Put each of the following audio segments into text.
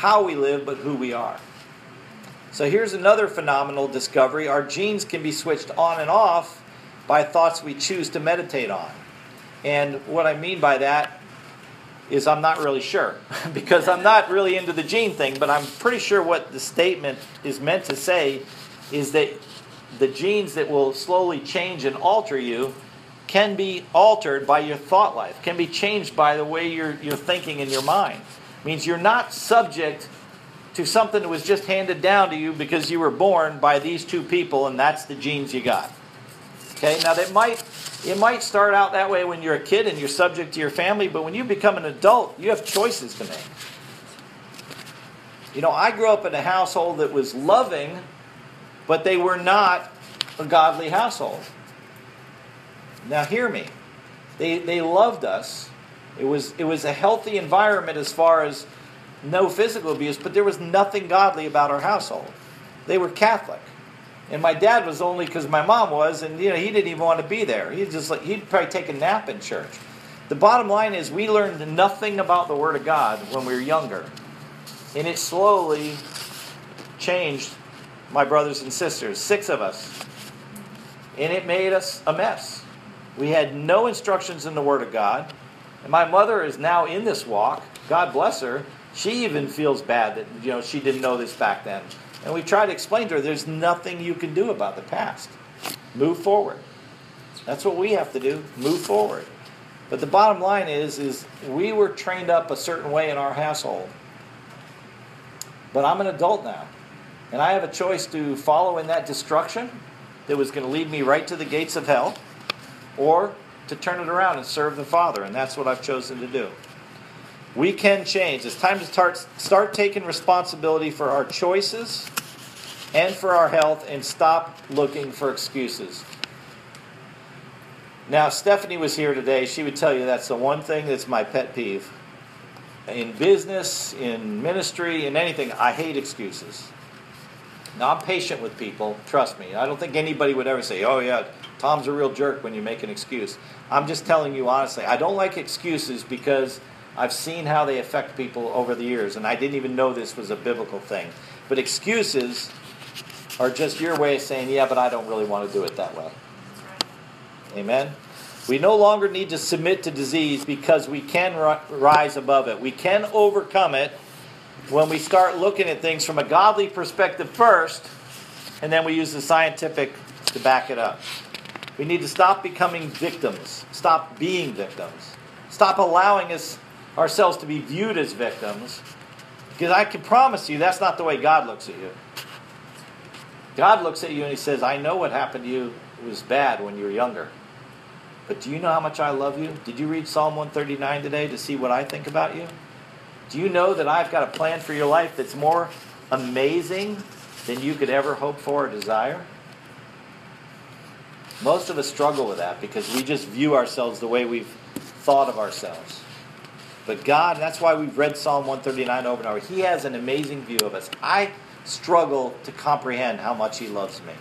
how we live, but who we are. So here's another phenomenal discovery. Our genes can be switched on and off by thoughts we choose to meditate on. And what I mean by that is I'm not really sure, because I'm not really into the gene thing, but I'm pretty sure what the statement is meant to say is that the genes that will slowly change and alter you can be altered by your thought life, can be changed by the way you're thinking in your mind. It means you're not subject to something that was just handed down to you because you were born by these two people and that's the genes you got. Okay, now it might start out that way when you're a kid and you're subject to your family, but when you become an adult, you have choices to make. You know, I grew up in a household that was loving, but they were not a godly household. Now hear me. They loved us. It was a healthy environment as far as no physical abuse, but there was nothing godly about our household. They were Catholic. And my dad was only because my mom was, and he didn't even want to be there. He'd probably take a nap in church. The bottom line is we learned nothing about the Word of God when we were younger. And it slowly changed my brothers and sisters, 6 of us. And it made us a mess. We had no instructions in the Word of God. And my mother is now in this walk. God bless her. She even feels bad that she didn't know this back then. And we try to explain to her there's nothing you can do about the past. Move forward. That's what we have to do. Move forward. But the bottom line is we were trained up a certain way in our household. But I'm an adult now. And I have a choice to follow in that destruction that was going to lead me right to the gates of hell, or to turn it around and serve the Father. And that's what I've chosen to do. We can change. It's time to start taking responsibility for our choices and for our health and stop looking for excuses. Now, if Stephanie was here today, she would tell you that's the one thing that's my pet peeve. In business, in ministry, in anything, I hate excuses. Now, I'm patient with people, trust me. I don't think anybody would ever say, oh yeah, Tom's a real jerk when you make an excuse. I'm just telling you honestly, I don't like excuses because I've seen how they affect people over the years, and I didn't even know this was a biblical thing. But excuses are just your way of saying, yeah, but I don't really want to do it that way. Amen? We no longer need to submit to disease because we can rise above it. We can overcome it when we start looking at things from a godly perspective first, and then we use the scientific to back it up. We need to stop becoming victims. Stop being victims. Stop allowing ourselves to be viewed as victims, because I can promise you that's not the way God looks at you. God looks at you and He says, I know what happened to you was bad when you were younger, but do you know how much I love you? Did you read Psalm 139 today to see what I think about you? Do you know that I've got a plan for your life that's more amazing than you could ever hope for or desire? Most of us struggle with that because we just view ourselves the way we've thought of ourselves. But God, that's why we've read Psalm 139 over and over. He has an amazing view of us. I struggle to comprehend how much He loves me.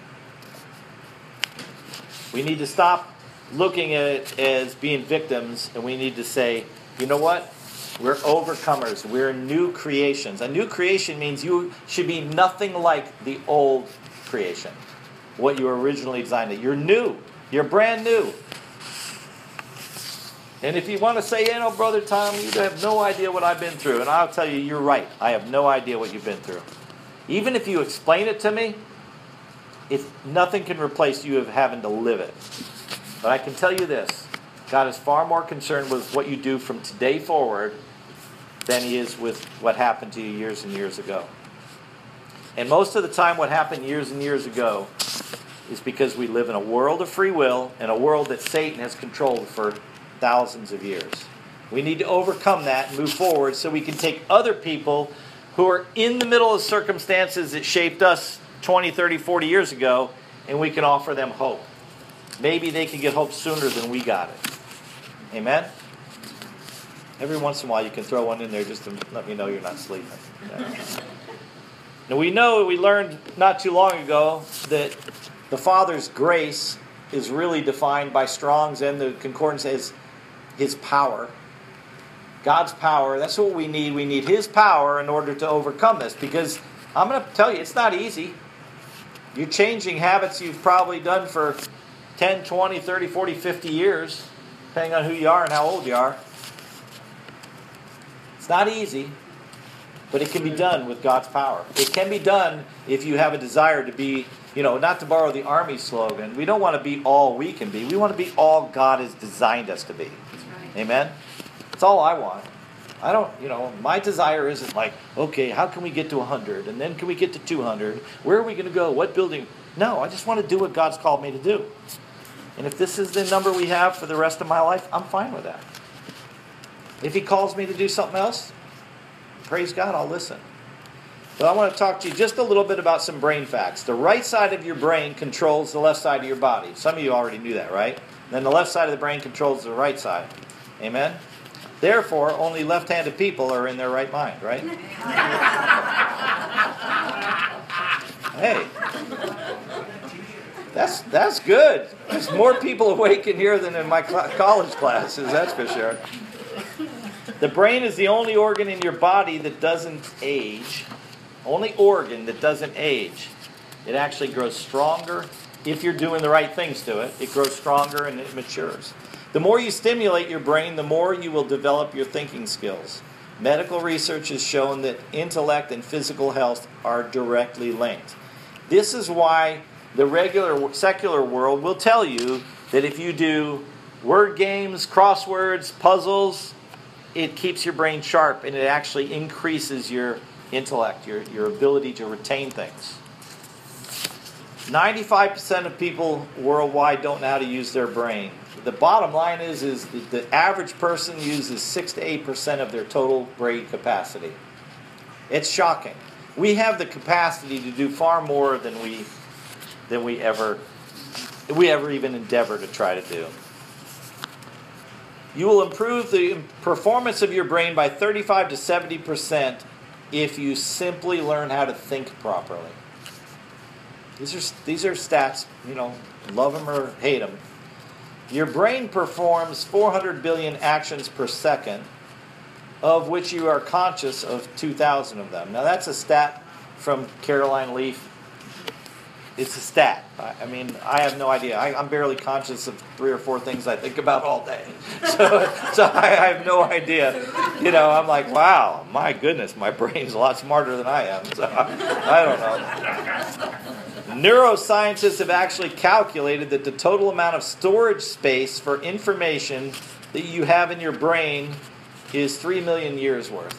We need to stop looking at it as being victims, and we need to say, you know what? We're overcomers. We're new creations. A new creation means you should be nothing like the old creation, what you were originally designed to. You're new. You're brand new. And if you want to say, Brother Tom, you have no idea what I've been through. And I'll tell you, you're right. I have no idea what you've been through. Even if you explain it to me, nothing can replace you of having to live it. But I can tell you this. God is far more concerned with what you do from today forward than He is with what happened to you years and years ago. And most of the time what happened years and years ago is because we live in a world of free will and a world that Satan has controlled for thousands of years. We need to overcome that and move forward so we can take other people who are in the middle of circumstances that shaped us 20, 30, 40 years ago, and we can offer them hope. Maybe they can get hope sooner than we got it. Amen? Every once in a while you can throw one in there just to let me know you're not sleeping. Now we learned not too long ago that the Father's grace is really defined by Strong's and the Concordance as His power. God's power. That's what we need. We need His power in order to overcome this. Because I'm going to tell you, it's not easy. You're changing habits you've probably done for 10, 20, 30, 40, 50 years, depending on who you are and how old you are. It's not easy, but it can be done with God's power. It can be done if you have a desire to be, not to borrow the Army slogan, we don't want to be all we can be. We want to be all God has designed us to be. That's right. Amen? That's all I want. I don't, my desire isn't like, okay, how can we get to 100? And then can we get to 200? Where are we going to go? What building? No, I just want to do what God's called me to do. And if this is the number we have for the rest of my life, I'm fine with that. If He calls me to do something else, praise God, I'll listen. But I want to talk to you just a little bit about some brain facts. The right side of your brain controls the left side of your body. Some of you already knew that, right? Then the left side of the brain controls the right side. Amen? Therefore, only left-handed people are in their right mind, right? Hey, that's good. There's more people awake in here than in my college classes, that's for sure. The brain is the only organ in your body that doesn't age. Only organ that doesn't age. It actually grows stronger if you're doing the right things to it. It grows stronger and it matures. The more you stimulate your brain, the more you will develop your thinking skills. Medical research has shown that intellect and physical health are directly linked. This is why the regular secular world will tell you that if you do word games, crosswords, puzzles, it keeps your brain sharp and it actually increases your intellect, your ability to retain things. 95% of people worldwide don't know how to use their brain. The bottom line is the average person uses 6 to 8% of their total brain capacity. It's shocking. We have the capacity to do far more than we ever even endeavor to try to do. You will improve the performance of your brain by 35 to 70% if you simply learn how to think properly. These are stats, love them or hate them. Your brain performs 400 billion actions per second, of which you are conscious of 2,000 of them. Now that's a stat from Caroline Leaf. It's a stat. I have no idea. I'm barely conscious of 3 or 4 things I think about all day. So I have no idea. I'm like, wow, my goodness, my brain's a lot smarter than I am. So I don't know. Neuroscientists have actually calculated that the total amount of storage space for information that you have in your brain is 3 million years worth.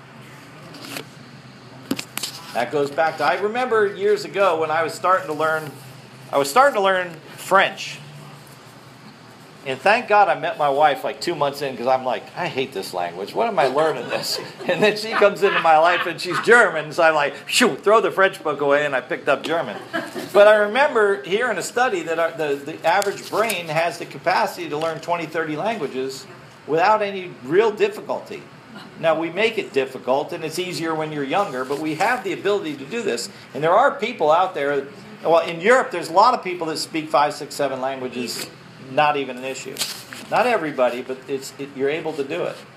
That goes back to, I remember years ago when I was starting to learn French. And thank God I met my wife like 2 months in, because I'm like, I hate this language. What am I learning this? And then she comes into my life and she's German. So I'm like, shoo, throw the French book away, and I picked up German. But I remember hearing a study that the average brain has the capacity to learn 20, 30 languages without any real difficulty. Now, we make it difficult, and it's easier when you're younger, but we have the ability to do this. And there are people out there, well, in Europe, there's a lot of people that speak 5, 6, 7 languages. Not even an issue. Not everybody, but you're able to do it.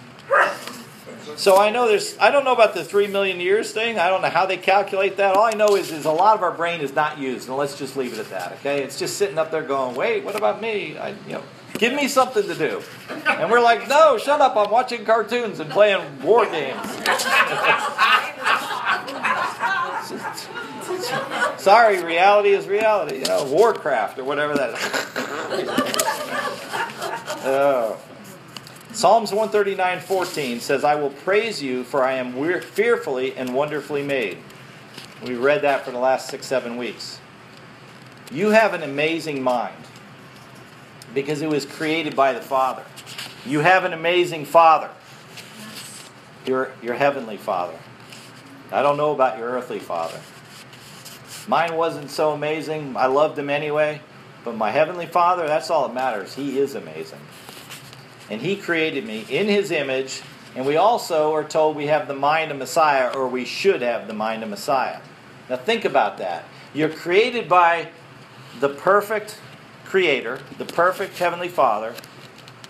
So I don't know about the 3 million years thing. I don't know how they calculate that. All I know is a lot of our brain is not used, and let's just leave it at that, okay? It's just sitting up there going, wait, what about me? Give me something to do. And we're like, no, shut up, I'm watching cartoons and playing war games. Sorry, reality is reality. Warcraft or whatever that is. Psalms 139:14 says, I will praise you, for I am fearfully and wonderfully made. We read that for the last 6, 7 weeks. You have an amazing mind because it was created by the Father. You have an amazing Father. Your heavenly Father. I don't know about your earthly father. Mine wasn't so amazing. I loved him anyway. But my heavenly Father, that's all that matters. He is amazing. And He created me in His image. And we also are told we have the mind of Messiah, or we should have the mind of Messiah. Now think about that. You're created by the perfect Creator, the perfect Heavenly Father.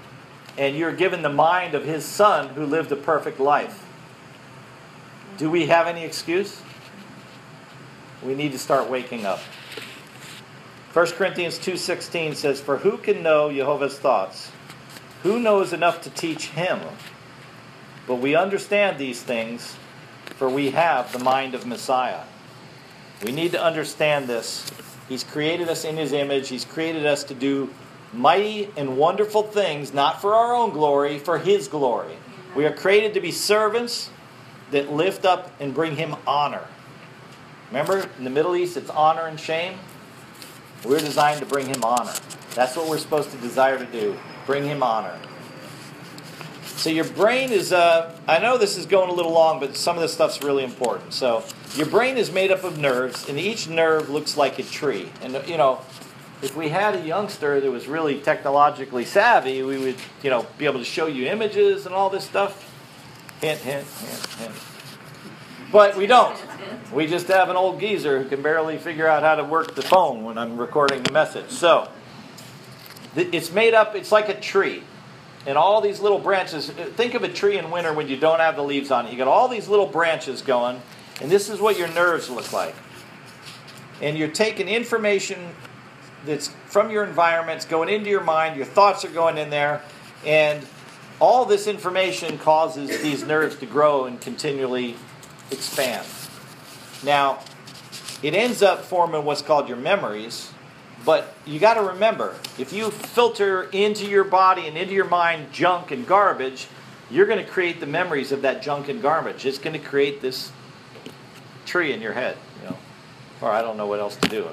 and you're given the mind of his Son who lived a perfect life. Do we have any excuse? We need to start waking up. 1 Corinthians 2:16 says, "For who can know Jehovah's thoughts? Who knows enough to teach him? But we understand these things, for we have the mind of Messiah." We need to understand this. He's created us in his image. He's created us to do mighty and wonderful things, not for our own glory, for his glory. We are created to be servants that lift up and bring him honor. Remember, in the Middle East, it's honor and shame. We're designed to bring him honor. That's what we're supposed to desire to do. Bring him honor. So your brain is, I know this is going a little long, but some of this stuff's really important. So your brain is made up of nerves, and each nerve looks like a tree. And, if we had a youngster that was really technologically savvy, we would, be able to show you images and all this stuff. Hint, hint, hint, hint. But we don't. We just have an old geezer who can barely figure out how to work the phone when I'm recording the message. So, it's made up, it's like a tree. And all these little branches, think of a tree in winter when you don't have the leaves on it. You got all these little branches going, and this is what your nerves look like. And you're taking information that's from your environment, it's going into your mind, your thoughts are going in there, and all this information causes these nerves to grow and continually expand. Now, it ends up forming what's called your memories, but you got to remember, if you filter into your body and into your mind junk and garbage, you're going to create the memories of that junk and garbage. It's going to create this tree in your head, or I don't know what else to do.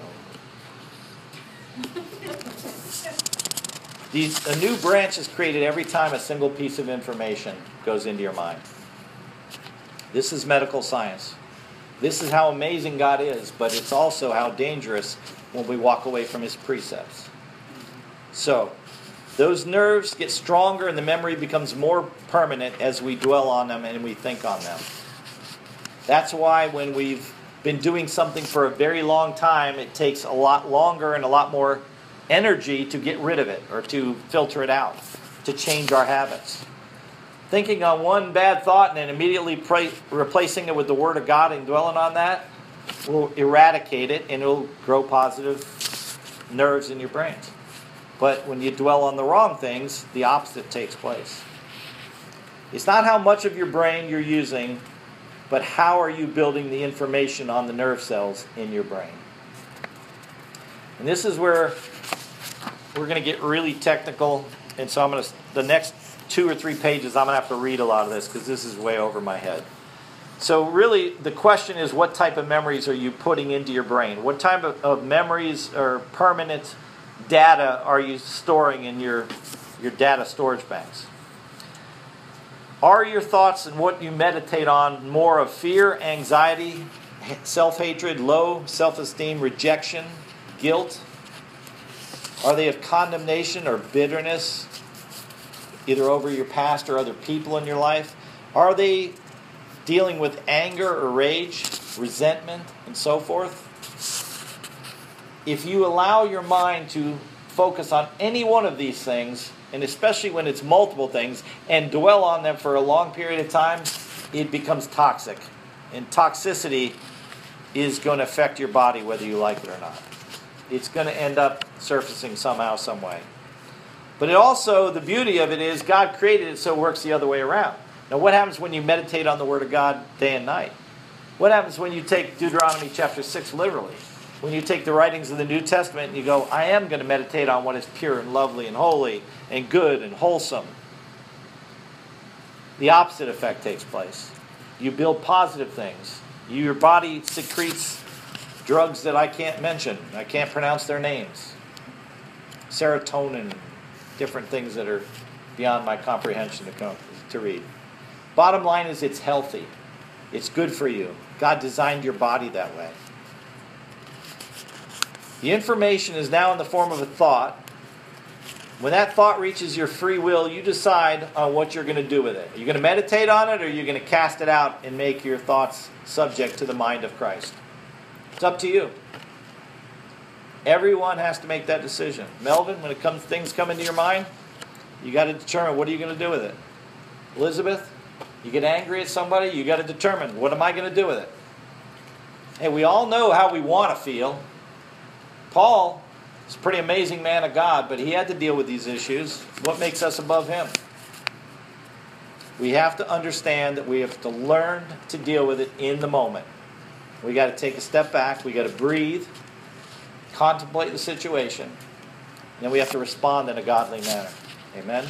A new branch is created every time a single piece of information goes into your mind. This is medical science. This is how amazing God is, but it's also how dangerous when we walk away from his precepts. So, those nerves get stronger and the memory becomes more permanent as we dwell on them and we think on them. That's why when we've been doing something for a very long time, it takes a lot longer and a lot more energy to get rid of it or to filter it out, to change our habits. Thinking on one bad thought and then immediately replacing it with the Word of God and dwelling on that will eradicate it, and it will grow positive nerves in your brains. But when you dwell on the wrong things, the opposite takes place. It's not how much of your brain you're using, but how are you building the information on the nerve cells in your brain. And this is where we're going to get really technical, and so the next 2 or 3 pages, I'm going to have to read a lot of this because this is way over my head. So really, the question is, what type of memories are you putting into your brain? What type of memories or permanent data are you storing in your data storage banks? Are your thoughts and what you meditate on more of fear, anxiety, self-hatred, low self-esteem, rejection, guilt? Are they of condemnation or bitterness, either over your past or other people in your life? Are they dealing with anger or rage, resentment, and so forth? If you allow your mind to focus on any one of these things, and especially when it's multiple things, and dwell on them for a long period of time, it becomes toxic. And toxicity is going to affect your body whether you like it or not. It's going to end up surfacing somehow, some way. But it also, the beauty of it is God created it so it works the other way around. Now, what happens when you meditate on the Word of God day and night? What happens when you take Deuteronomy chapter 6 literally? When you take the writings of the New Testament and you go, I am going to meditate on what is pure and lovely and holy and good and wholesome. The opposite effect takes place. You build positive things. Your body secretes drugs that I can't mention. I can't pronounce their names. Serotonin, different things that are beyond my comprehension to read. Bottom line is it's healthy. It's good for you. God designed your body that way. The information is now in the form of a thought. When that thought reaches your free will, you decide on what you're going to do with it. Are you going to meditate on it, or are you going to cast it out and make your thoughts subject to the mind of Christ? It's up to you. Everyone has to make that decision. Melvin, when things come into your mind, You got to determine, what are you going to do with it? Elizabeth, you get angry at somebody, you got to determine, what am I going to do with it? Hey, we all know how we want to feel. Paul is a pretty amazing man of God, but he had to deal with these issues. What makes us above him? We have to understand that we have to learn to deal with it in the moment. We got to take a step back. We got to breathe, contemplate the situation, and then we have to respond in a godly manner. Amen?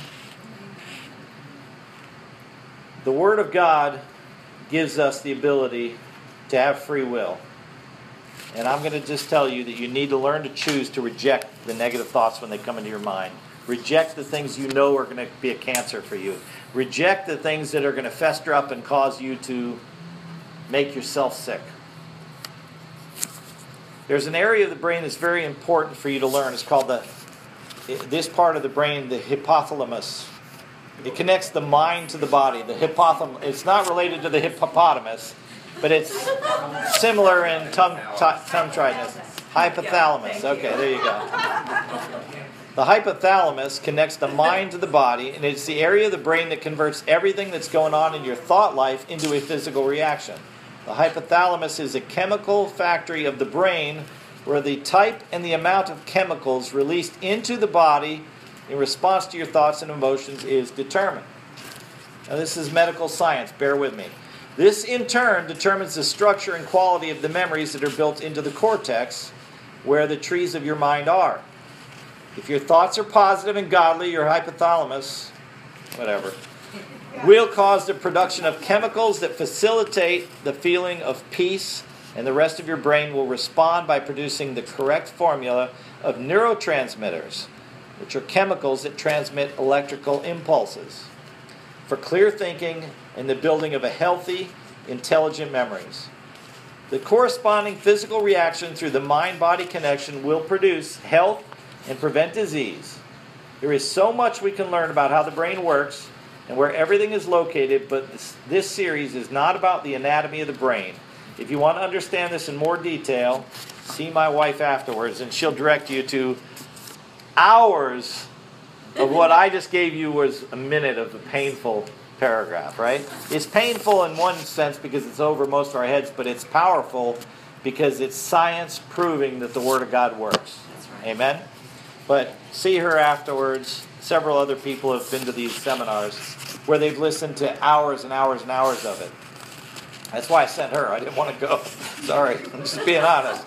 The Word of God gives us the ability to have free will. And I'm going to just tell you that you need to learn to choose to reject the negative thoughts when they come into your mind. Reject the things you know are going to be a cancer for you. Reject the things that are going to fester up and cause you to make yourself sick. There's an area of the brain that's very important for you to learn. It's called this part of the brain, the hypothalamus. It connects the mind to the body. The hypothalamus. It's not related to the hippopotamus, but it's similar in tongue-tiedness. Hypothalamus. Okay, there you go. The hypothalamus connects the mind to the body, and it's the area of the brain that converts everything that's going on in your thought life into a physical reaction. The hypothalamus is a chemical factory of the brain where the type and the amount of chemicals released into the body in response to your thoughts and emotions is determined. Now, this is medical science. Bear with me. This, in turn, determines the structure and quality of the memories that are built into the cortex, where the trees of your mind are. If your thoughts are positive and godly, your hypothalamus, will cause the production of chemicals that facilitate the feeling of peace, and the rest of your brain will respond by producing the correct formula of neurotransmitters, which are chemicals that transmit electrical impulses, for clear thinking and the building of a healthy, intelligent memories. The corresponding physical reaction through the mind-body connection will produce health and prevent disease. There is so much we can learn about how the brain works and where everything is located, but this series is not about the anatomy of the brain. If you want to understand this in more detail, see my wife afterwards, and she'll direct you to hours of what I just gave you was a minute of a painful paragraph, right? It's painful in one sense because it's over most of our heads, but it's powerful because it's science proving that the Word of God works. Right. Amen? But see her afterwards. Several other people have been to these seminars where they've listened to hours and hours and hours of it. That's why I sent her. I didn't want to go. Sorry. I'm just being honest.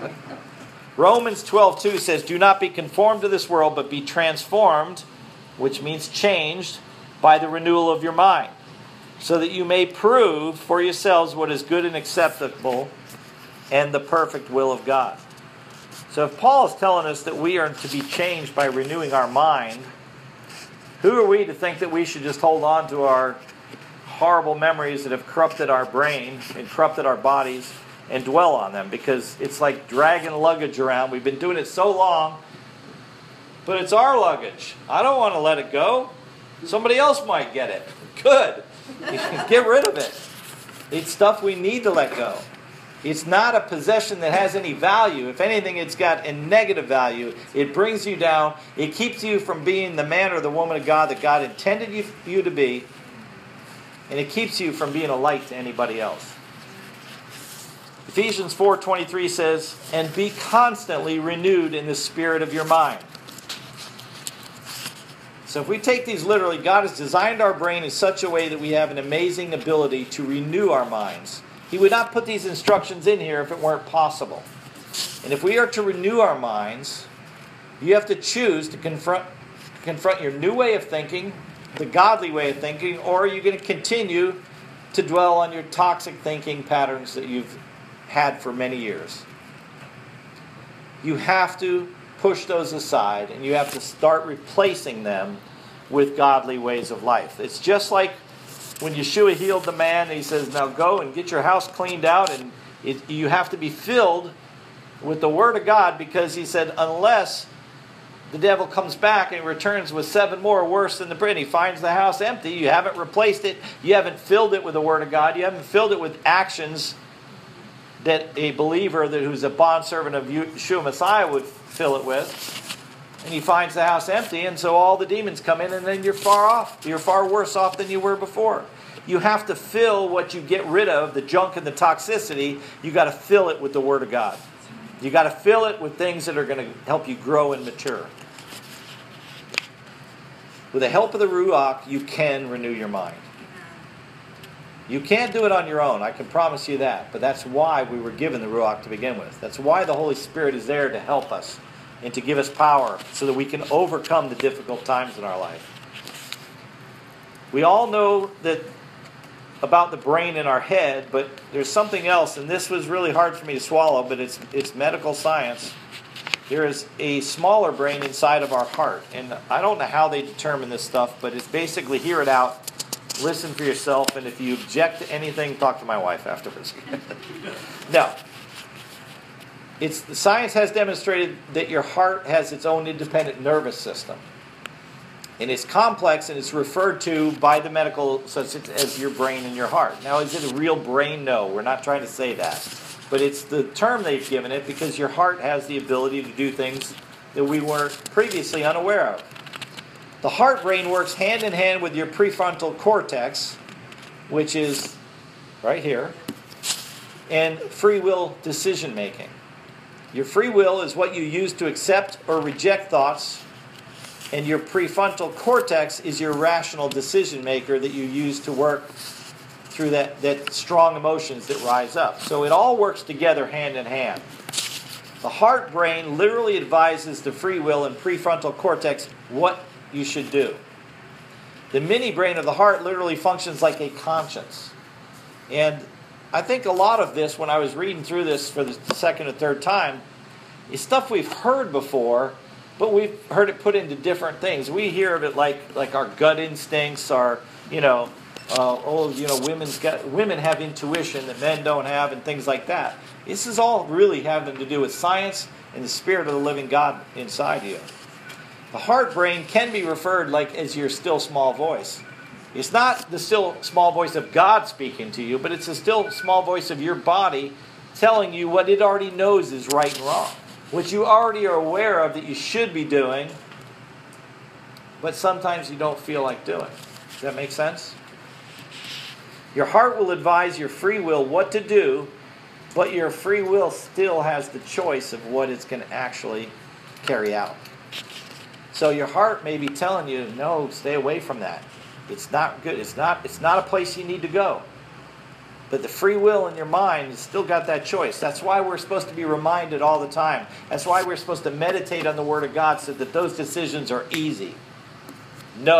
Romans 12:2 says, "Do not be conformed to this world, but be transformed," which means changed, "by the renewal of your mind, so that you may prove for yourselves what is good and acceptable and the perfect will of God." So if Paul is telling us that we are to be changed by renewing our mind, who are we to think that we should just hold on to our horrible memories that have corrupted our brain and corrupted our bodies and dwell on them? Because it's like dragging luggage around. We've been doing it so long, but it's our luggage. I don't want to let it go. Somebody else might get it. Good. Get rid of it. It's stuff we need to let go. It's not a possession that has any value. If anything, it's got a negative value. It brings you down. It keeps you from being the man or the woman of God that God intended you to be. And it keeps you from being a light to anybody else. Ephesians 4:23 says, "And be constantly renewed in the spirit of your mind." So if we take these literally, God has designed our brain in such a way that we have an amazing ability to renew our minds. He would not put these instructions in here if it weren't possible. And if we are to renew our minds, you have to choose to confront your new way of thinking, the godly way of thinking, or are you going to continue to dwell on your toxic thinking patterns that you've had for many years? You have to push those aside, and you have to start replacing them with godly ways of life. It's just like when Yeshua healed the man, he says, "Now go and get your house cleaned out," and you have to be filled with the Word of God, because he said, unless the devil comes back and returns with 7 more worse than the print, he finds the house empty, you haven't replaced it, you haven't filled it with the Word of God, you haven't filled it with actions that a believer who's a bondservant of Yeshua Messiah would fill it with, And he finds the house empty, and so all the demons come in, and then you're far off. You're far worse off than you were before. You have to fill what you get rid of, the junk and the toxicity, you got to fill it with the Word of God. You got to fill it with things that are going to help you grow and mature. With the help of the Ruach, you can renew your mind. You can't do it on your own, I can promise you that. But that's why we were given the Ruach to begin with. That's why the Holy Spirit is there to help us and to give us power so that we can overcome the difficult times in our life. We all know that about the brain in our head, but there's something else, and this was really hard for me to swallow, but it's medical science. There is a smaller brain inside of our heart, and I don't know how they determine this stuff, but it's basically, hear it out, listen for yourself, and if you object to anything, talk to my wife afterwards. No. Science has demonstrated that your heart has its own independent nervous system. And it's complex, and it's referred to by the medical such as your brain and your heart. Now, is it a real brain? No, we're not trying to say that. But it's the term they've given it because your heart has the ability to do things that we were previously unaware of. The heart brain works hand in hand with your prefrontal cortex, which is right here, and free will decision making. Your free will is what you use to accept or reject thoughts, and your prefrontal cortex is your rational decision maker that you use to work through that strong emotions that rise up. So it all works together hand in hand. The heart brain literally advises the free will and prefrontal cortex what you should do. The mini brain of the heart literally functions like a conscience. And I think a lot of this, when I was reading through this for the second or third time, is stuff we've heard before, but we've heard it put into different things. We hear of it like our gut instincts, our, women have intuition that men don't have, and things like that. This is all really having to do with science and the Spirit of the living God inside you. The heart brain can be referred like as your still small voice. It's not the still small voice of God speaking to you, but it's the still small voice of your body telling you what it already knows is right and wrong, which you already are aware of that you should be doing, but sometimes you don't feel like doing. Does that make sense? Your heart will advise your free will what to do, but your free will still has the choice of what it's going to actually carry out. So your heart may be telling you, no, stay away from that. It's not good. It's not a place you need to go. But the free will in your mind has still got that choice. That's why we're supposed to be reminded all the time. That's why we're supposed to meditate on the Word of God so that those decisions are easy. No.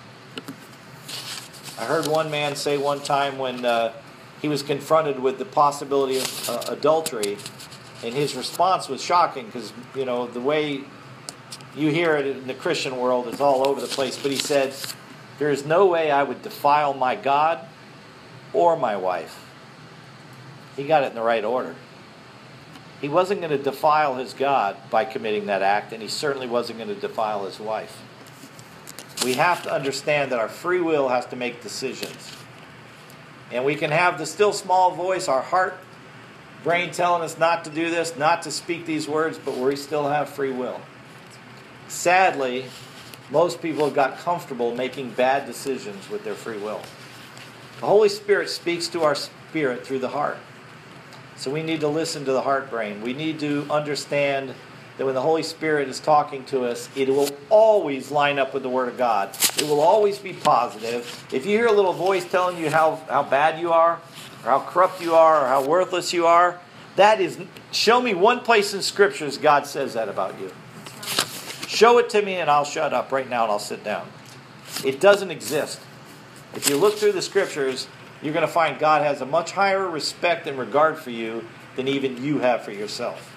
I heard one man say one time when he was confronted with the possibility of adultery, and his response was shocking because, the way you hear it in the Christian world is all over the place. But he said, there is no way I would defile my God or my wife. He got it in the right order. He wasn't going to defile his God by committing that act, and he certainly wasn't going to defile his wife. We have to understand that our free will has to make decisions. And we can have the still small voice, our heart, brain telling us not to do this, not to speak these words, but we still have free will. Sadly, most people have got comfortable making bad decisions with their free will. The Holy Spirit speaks to our spirit through the heart. So we need to listen to the heart brain. We need to understand that when the Holy Spirit is talking to us, it will always line up with the Word of God. It will always be positive. If you hear a little voice telling you how bad you are, or how corrupt you are, or how worthless you are, that is, show me one place in Scriptures God says that about you. Show it to me and I'll shut up right now and I'll sit down. It doesn't exist. If you look through the Scriptures, you're going to find God has a much higher respect and regard for you than even you have for yourself.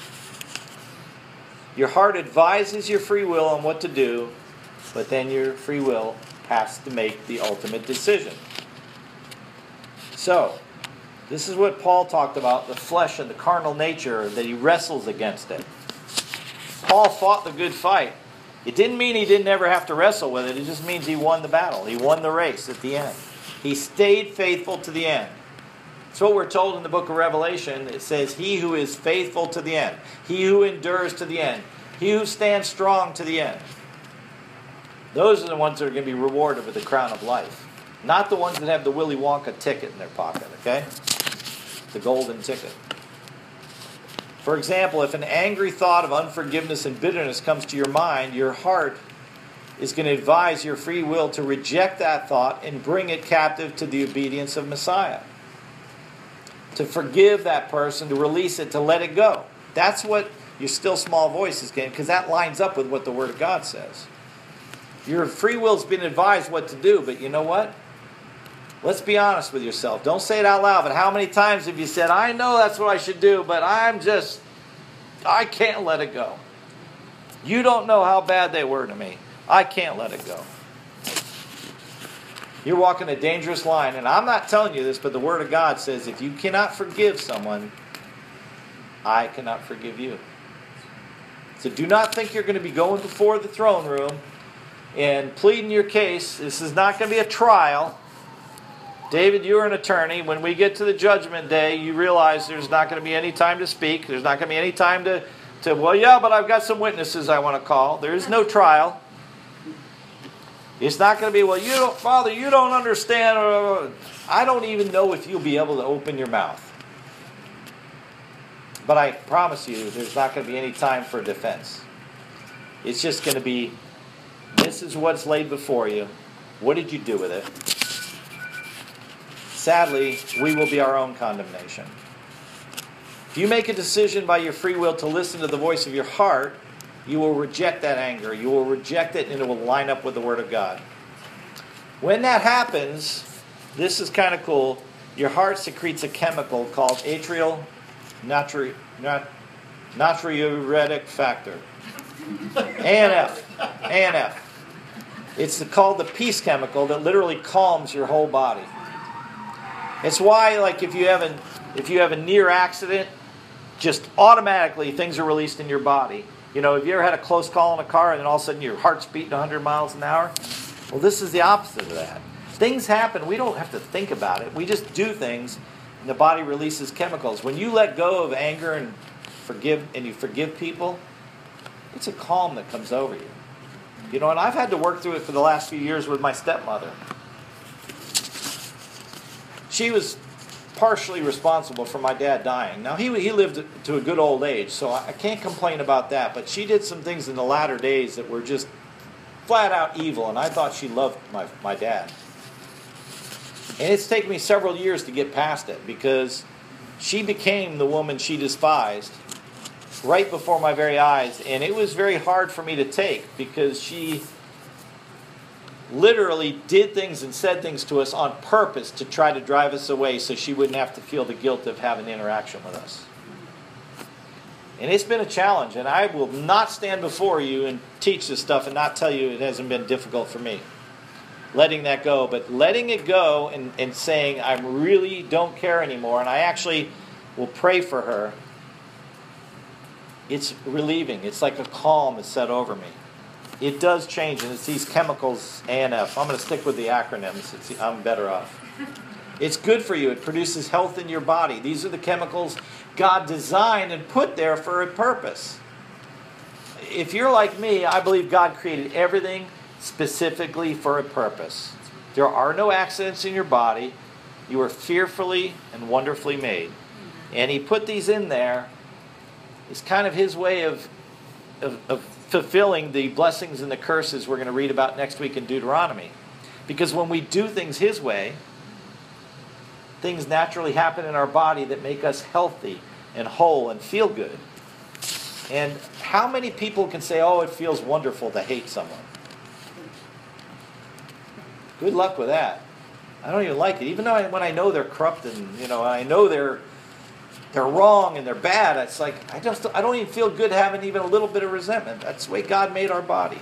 Your heart advises your free will on what to do, but then your free will has to make the ultimate decision. So, this is what Paul talked about, the flesh and the carnal nature, that he wrestles against it. Paul fought the good fight. It didn't mean he didn't ever have to wrestle with it. It just means he won the battle. He won the race at the end. He stayed faithful to the end. It's what we're told in the book of Revelation. It says, he who is faithful to the end. He who endures to the end. He who stands strong to the end. Those are the ones that are going to be rewarded with the crown of life. Not the ones that have the Willy Wonka ticket in their pocket, okay? The golden ticket. For example, if an angry thought of unforgiveness and bitterness comes to your mind, your heart is going to advise your free will to reject that thought and bring it captive to the obedience of Messiah. To forgive that person, to release it, to let it go. That's what your still small voice is getting, because that lines up with what the Word of God says. Your free will's been advised what to do, but you know what? Let's be honest with yourself. Don't say it out loud, but how many times have you said, I know that's what I should do, but I can't let it go. You don't know how bad they were to me. I can't let it go. You're walking a dangerous line, and I'm not telling you this, but the Word of God says if you cannot forgive someone, I cannot forgive you. So do not think you're going to be going before the throne room and pleading your case. This is not going to be a trial. David, you're an attorney. When we get to the judgment day, you realize there's not going to be any time to speak. There's not going to be any time to well, yeah, but I've got some witnesses I want to call. There is no trial. It's not going to be, well, Father, you don't understand. I don't even know if you'll be able to open your mouth. But I promise you, there's not going to be any time for defense. It's just going to be, this is what's laid before you. What did you do with it? Sadly, we will be our own condemnation. If you make a decision by your free will to listen to the voice of your heart, you will reject that anger. You will reject it, and it will line up with the Word of God. When that happens, this is kind of cool. Your heart secretes a chemical called atrial natriuretic factor. ANF. It's called the peace chemical that literally calms your whole body. It's why, like, if you have a near accident, just automatically things are released in your body. You know, have you ever had a close call in a car and then all of a sudden your heart's beating 100 miles an hour? Well, this is the opposite of that. Things happen. We don't have to think about it. We just do things, and the body releases chemicals. When you let go of anger and you forgive people, it's a calm that comes over you. You know, and I've had to work through it for the last few years with my stepmother. She was partially responsible for my dad dying. Now, he lived to a good old age, so I can't complain about that. But she did some things in the latter days that were just flat out evil, and I thought she loved my dad. And it's taken me several years to get past it, because she became the woman she despised right before my very eyes. And it was very hard for me to take, because she literally did things and said things to us on purpose to try to drive us away so she wouldn't have to feel the guilt of having interaction with us. And it's been a challenge, and I will not stand before you and teach this stuff and not tell you it hasn't been difficult for me. Letting that go, but letting it go and saying, I really don't care anymore, and I actually will pray for her, it's relieving. It's like a calm is set over me. It does change, and it's these chemicals, ANF. I'm going to stick with the acronyms. I'm better off. It's good for you. It produces health in your body. These are the chemicals God designed and put there for a purpose. If you're like me, I believe God created everything specifically for a purpose. There are no accidents in your body. You are fearfully and wonderfully made. And He put these in there. It's kind of His way of fulfilling the blessings and the curses we're going to read about next week in Deuteronomy. Because when we do things His way, things naturally happen in our body that make us healthy and whole and feel good. And how many people can say, oh, it feels wonderful to hate someone? Good luck with that. I don't even like it. Even though when I know they're corrupt and, I know they're wrong and they're bad, it's like, I don't even feel good having even a little bit of resentment. That's the way God made our body.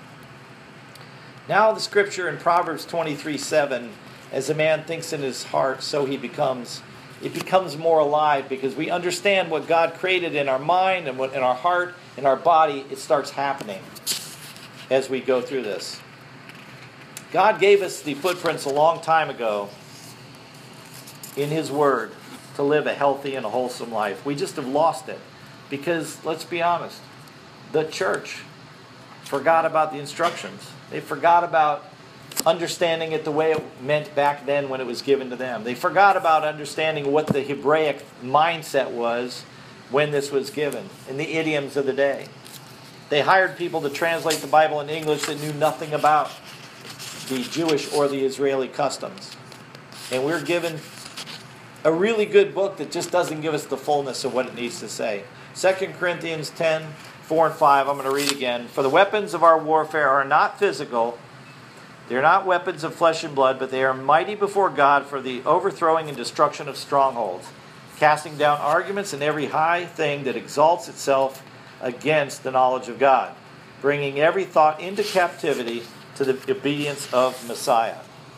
Now the scripture in Proverbs 23:7, as a man thinks in his heart, so he becomes. It becomes more alive because we understand what God created in our mind and what in our heart, in our body. It starts happening as we go through this. God gave us the footprints a long time ago in His Word to live a healthy and a wholesome life. We just have lost it because, let's be honest, the church forgot about the instructions. They forgot about understanding it the way it meant back then when it was given to them. They forgot about understanding what the Hebraic mindset was when this was given, and the idioms of the day. They hired people to translate the Bible in English that knew nothing about the Jewish or the Israeli customs. And we're given a really good book that just doesn't give us the fullness of what it needs to say. 2 Corinthians 10, 4 and 5, I'm going to read again. For the weapons of our warfare are not physical. They are not weapons of flesh and blood, but they are mighty before God for the overthrowing and destruction of strongholds, casting down arguments and every high thing that exalts itself against the knowledge of God, bringing every thought into captivity to the obedience of Messiah.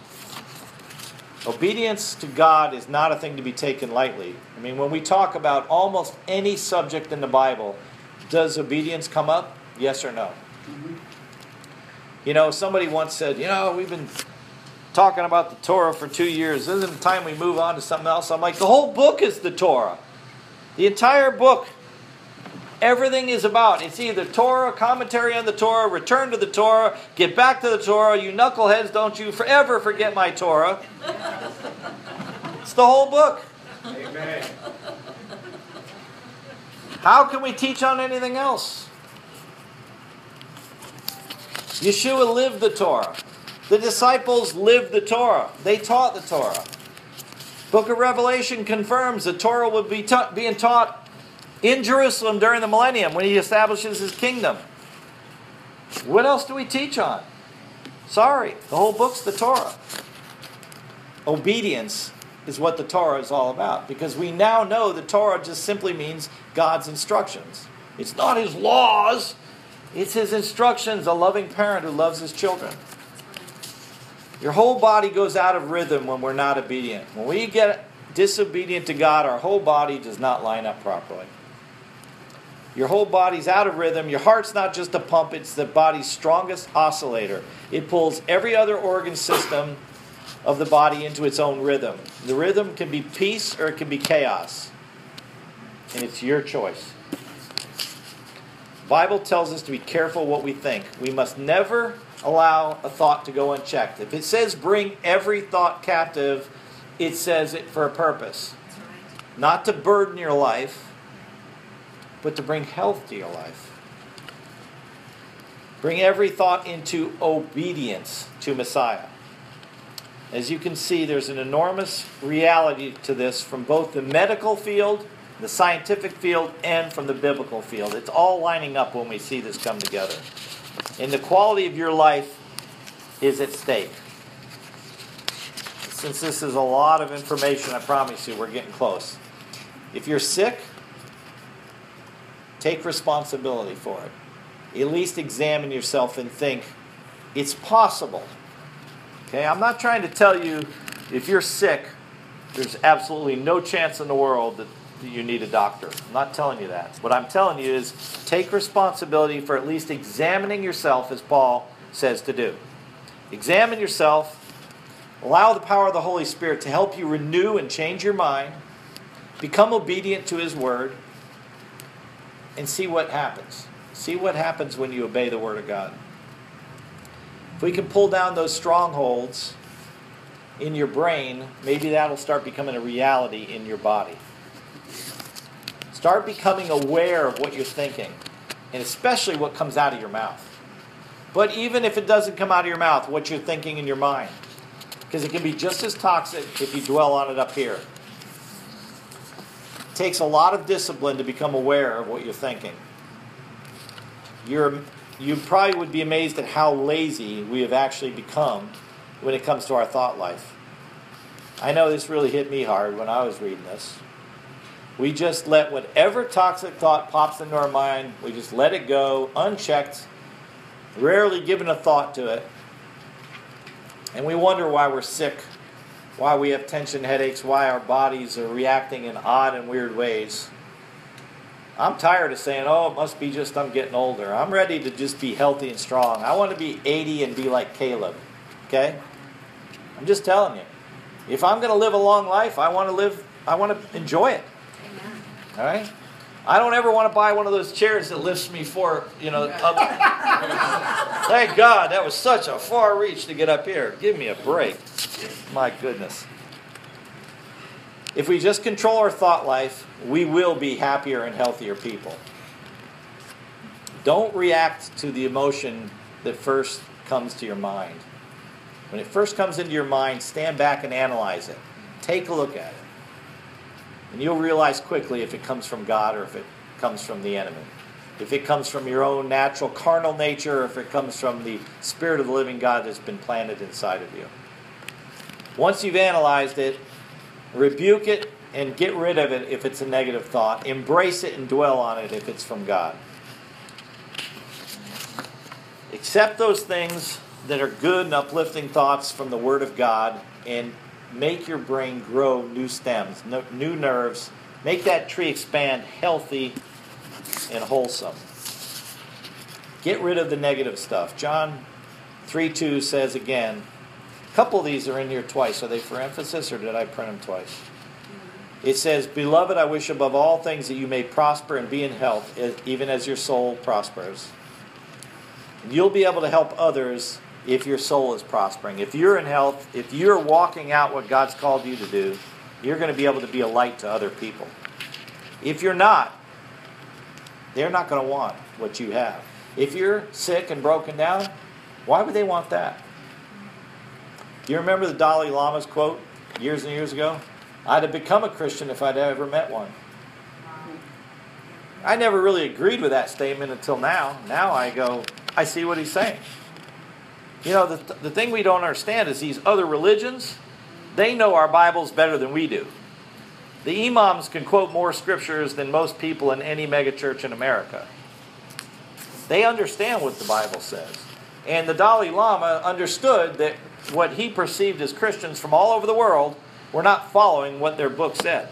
Obedience to God is not a thing to be taken lightly. I mean, when we talk about almost any subject in the Bible, does obedience come up? Yes or no? Mm-hmm. You know, somebody once said, we've been talking about the Torah for 2 years. Isn't it time we move on to something else? I'm like, the whole book is the Torah. The entire book. Everything is about. It's either Torah, commentary on the Torah, return to the Torah, get back to the Torah. You knuckleheads, don't you forever forget my Torah. It's the whole book. Amen. How can we teach on anything else? Yeshua lived the Torah. The disciples lived the Torah. They taught the Torah. Book of Revelation confirms the Torah will be being taught in Jerusalem during the millennium when he establishes his kingdom. What else do we teach on? Sorry, the whole book's the Torah. Obedience is what the Torah is all about, because we now know the Torah just simply means God's instructions. It's not his laws. It's his instructions, a loving parent who loves his children. Your whole body goes out of rhythm when we're not obedient. When we get disobedient to God, our whole body does not line up properly. Your whole body's out of rhythm. Your heart's not just a pump, it's the body's strongest oscillator. It pulls every other organ system of the body into its own rhythm. The rhythm can be peace or it can be chaos. And it's your choice. The Bible tells us to be careful what we think. We must never allow a thought to go unchecked. If it says bring every thought captive, it says it for a purpose. Not to burden your life, but to bring health to your life. Bring every thought into obedience to Messiah. As you can see, there's an enormous reality to this from both the medical field, the scientific field, and from the biblical field. It's all lining up when we see this come together. And the quality of your life is at stake. Since this is a lot of information, I promise you, we're getting close. If you're sick, take responsibility for it. At least examine yourself and think, it's possible. Okay, I'm not trying to tell you if you're sick, there's absolutely no chance in the world that you need a doctor. I'm not telling you that. What I'm telling you is take responsibility for at least examining yourself, as Paul says to do. Examine yourself. Allow the power of the Holy Spirit to help you renew and change your mind. Become obedient to his word. And see what happens. See what happens when you obey the word of God. If we can pull down those strongholds in your brain, maybe that'll start becoming a reality in your body. Start becoming aware of what you're thinking, and especially what comes out of your mouth. But even if it doesn't come out of your mouth, what you're thinking in your mind. Because it can be just as toxic if you dwell on it up here. It takes a lot of discipline to become aware of what you're thinking. You probably would be amazed at how lazy we have actually become when it comes to our thought life. I know this really hit me hard when I was reading this. We just let whatever toxic thought pops into our mind, we just let it go, unchecked, rarely given a thought to it. And we wonder why we're sick, why we have tension headaches, why our bodies are reacting in odd and weird ways. I'm tired of saying, it must be just I'm getting older. I'm ready to just be healthy and strong. I want to be 80 and be like Caleb. Okay? I'm just telling you. If I'm going to live a long life, I want to enjoy it. All right? I don't ever want to buy one of those chairs that lifts me up. Thank God, that was such a far reach to get up here. Give me a break. My goodness. If we just control our thought life, we will be happier and healthier people. Don't react to the emotion that first comes to your mind. When it first comes into your mind, stand back and analyze it. Take a look at it. And you'll realize quickly if it comes from God or if it comes from the enemy. If it comes from your own natural carnal nature or if it comes from the Spirit of the living God that's been planted inside of you. Once you've analyzed it, rebuke it and get rid of it if it's a negative thought. Embrace it and dwell on it if it's from God. Accept those things that are good and uplifting thoughts from the Word of God and make your brain grow new stems, new nerves. Make that tree expand healthy and wholesome. Get rid of the negative stuff. John 3:2 says again, a couple of these are in here twice. Are they for emphasis or did I print them twice? It says, "Beloved, I wish above all things that you may prosper and be in health, even as your soul prospers." You'll be able to help others if your soul is prospering. If you're in health, if you're walking out what God's called you to do, you're going to be able to be a light to other people. If you're not, they're not going to want what you have. If you're sick and broken down, why would they want that? Do you remember the Dalai Lama's quote years and years ago? "I'd have become a Christian if I'd ever met one." I never really agreed with that statement until now. Now I go, I see what he's saying. You know, the thing we don't understand is these other religions, they know our Bibles better than we do. The imams can quote more scriptures than most people in any megachurch in America. They understand what the Bible says. And the Dalai Lama understood that what he perceived as Christians from all over the world were not following what their book said.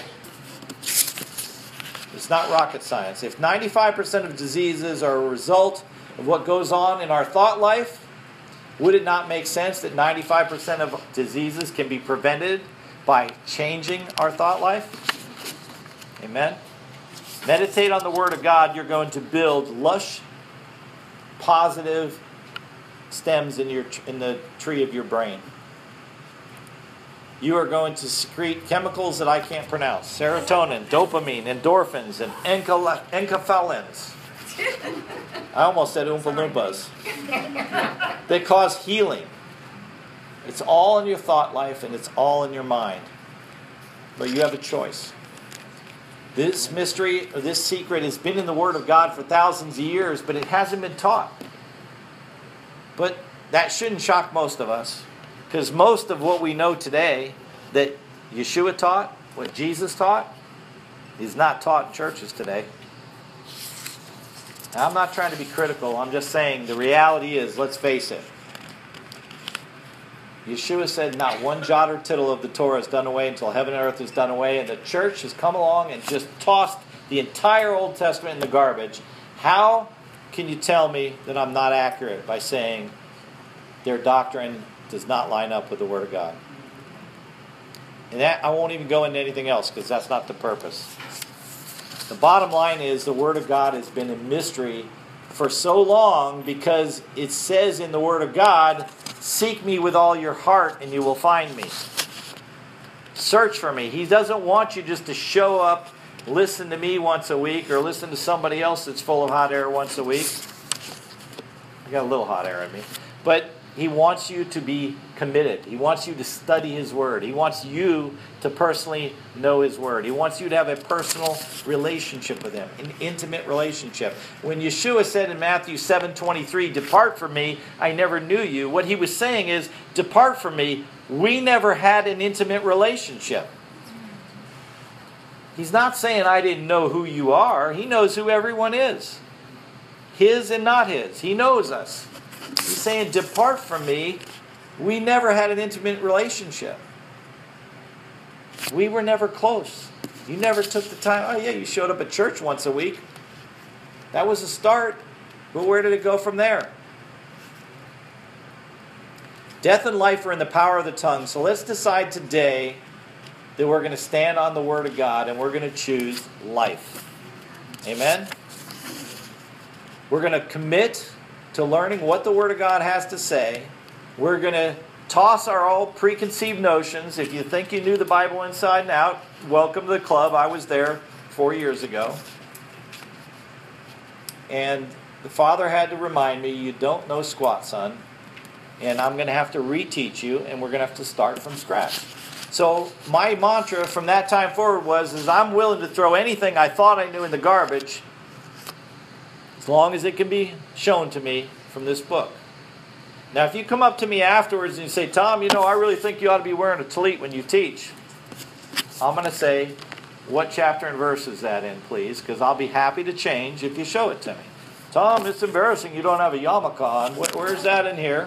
It's not rocket science. If 95% of diseases are a result of what goes on in our thought life, would it not make sense that 95% of diseases can be prevented by changing our thought life? Amen? Meditate on the Word of God. You're going to build lush, positive stems in the tree of your brain. You are going to secrete chemicals that I can't pronounce. Serotonin, dopamine, endorphins, and enkephalins. I almost said Oompa Loompas. They cause healing. It's all in your thought life and it's all in your mind. But you have a choice. This mystery, or this secret, has been in the Word of God for thousands of years, but it hasn't been taught. But that shouldn't shock most of us, because most of what we know today that Yeshua taught, what Jesus taught, is not taught in churches today. Now, I'm not trying to be critical. I'm just saying the reality is, let's face it. Yeshua said not one jot or tittle of the Torah is done away until heaven and earth is done away. And the church has come along and just tossed the entire Old Testament in the garbage. How can you tell me that I'm not accurate by saying their doctrine does not line up with the Word of God? And that I won't even go into anything else because that's not the purpose. The bottom line is the Word of God has been a mystery for so long because it says in the Word of God, "Seek me with all your heart and you will find me." Search for me. He doesn't want you just to show up, listen to me once a week or listen to somebody else that's full of hot air once a week. I got a little hot air in me. But He wants you to be committed. He wants you to study His Word. He wants you to personally know His Word. He wants you to have a personal relationship with Him, an intimate relationship. When Yeshua said in Matthew 7:23, "Depart from me, I never knew you," what He was saying is, depart from me, we never had an intimate relationship. He's not saying I didn't know who you are. He knows who everyone is. His and not His. He knows us. He's saying, depart from me. We never had an intimate relationship. We were never close. You never took the time. Oh yeah, you showed up at church once a week. That was a start. But where did it go from there? Death and life are in the power of the tongue. So let's decide today that we're going to stand on the Word of God and we're going to choose life. Amen? We're going to commit to learning what the Word of God has to say. We're going to toss our old preconceived notions. If you think you knew the Bible inside and out, welcome to the club. I was there 4 years ago. And the Father had to remind me, you don't know squat, son. And I'm going to have to reteach you, and we're going to have to start from scratch. So my mantra from that time forward was I'm willing to throw anything I thought I knew in the garbage as long as it can be shown to me from this book. Now, if you come up to me afterwards and you say, Tom, I really think you ought to be wearing a tallit when you teach, I'm going to say, what chapter and verse is that in, please? Because I'll be happy to change if you show it to me. Tom, it's embarrassing you don't have a yarmulke on. Where's that in here?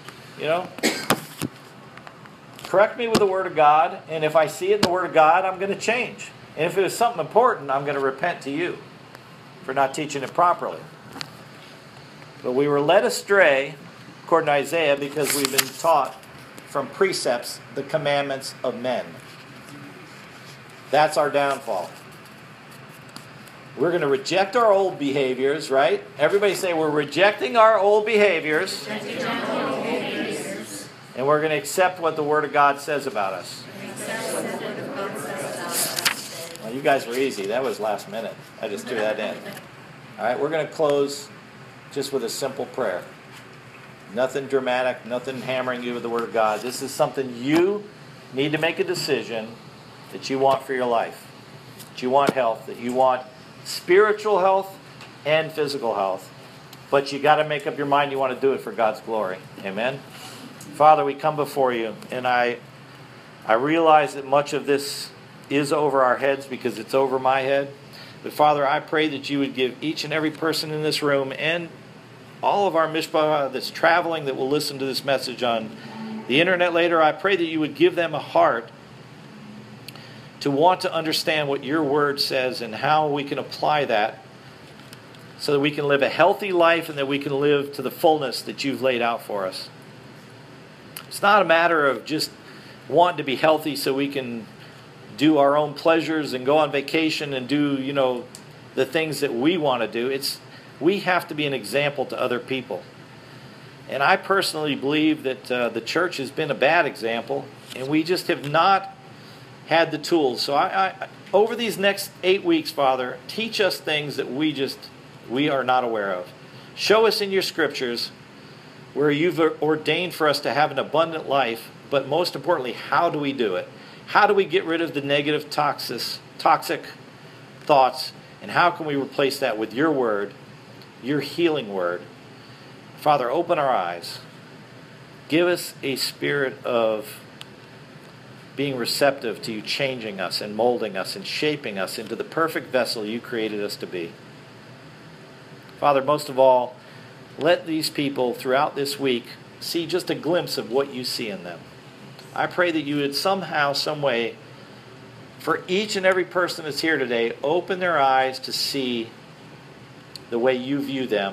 Correct me with the Word of God, and if I see it in the Word of God, I'm going to change. And if it was something important, I'm going to repent to you for not teaching it properly. But we were led astray, according to Isaiah, because we've been taught from precepts the commandments of men. That's our downfall. We're going to reject our old behaviors, right? Everybody say we're rejecting our old behaviors. And we're going to accept what the Word of God says about us. Well, you guys were easy. That was last minute. I just threw that in. All right, we're going to close just with a simple prayer. Nothing dramatic, nothing hammering you with the Word of God. This is something you need to make a decision that you want for your life. That you want health, that you want spiritual health and physical health. But you got to make up your mind you want to do it for God's glory. Amen? Father, we come before you, and I realize that much of this is over our heads because it's over my head. But Father, I pray that you would give each and every person in this room and all of our mishpah that's traveling that will listen to this message on the internet later, I pray that you would give them a heart to want to understand what your word says and how we can apply that so that we can live a healthy life and that we can live to the fullness that you've laid out for us. It's not a matter of just wanting to be healthy so we can do our own pleasures and go on vacation and do, the things that we want to do. We have to be an example to other people. And I personally believe that the church has been a bad example, and we just have not had the tools. So I over these next 8 weeks, Father, teach us things that we are not aware of. Show us in your scriptures where you've ordained for us to have an abundant life, but most importantly, how do we do it? How do we get rid of the negative, toxic thoughts, and how can we replace that with your word, your healing word? Father, open our eyes. Give us a spirit of being receptive to you changing us and molding us and shaping us into the perfect vessel you created us to be. Father, most of all, let these people throughout this week see just a glimpse of what you see in them. I pray that you would somehow, some way, for each and every person that's here today, open their eyes to see the way you view them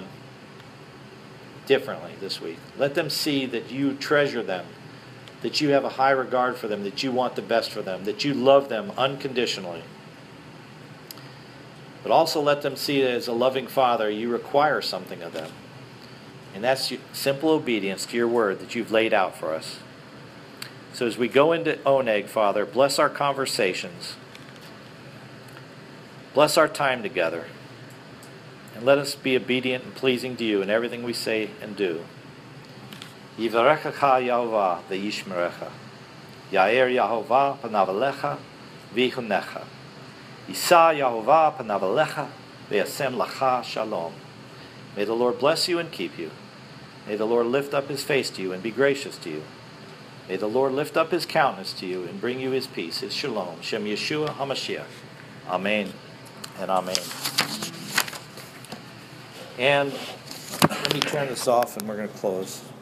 differently this week. Let them see that you treasure them, that you have a high regard for them, that you want the best for them, that you love them unconditionally. But also let them see that as a loving Father, you require something of them. And that's simple obedience to your word that you've laid out for us. So as we go into Oneg, Father, bless our conversations. Bless our time together. And let us be obedient and pleasing to you in everything we say and do. Yivarechecha Yahovah ve'yishmerecha. Yair Yahovah panav alecha v'yichunecha. Yisa Yahovah panav alecha ve'yasem lacha shalom. May the Lord bless you and keep you. May the Lord lift up his face to you and be gracious to you. May the Lord lift up his countenance to you and bring you his peace, his shalom. Shem Yeshua HaMashiach. Amen and amen. And let me turn this off and we're going to close.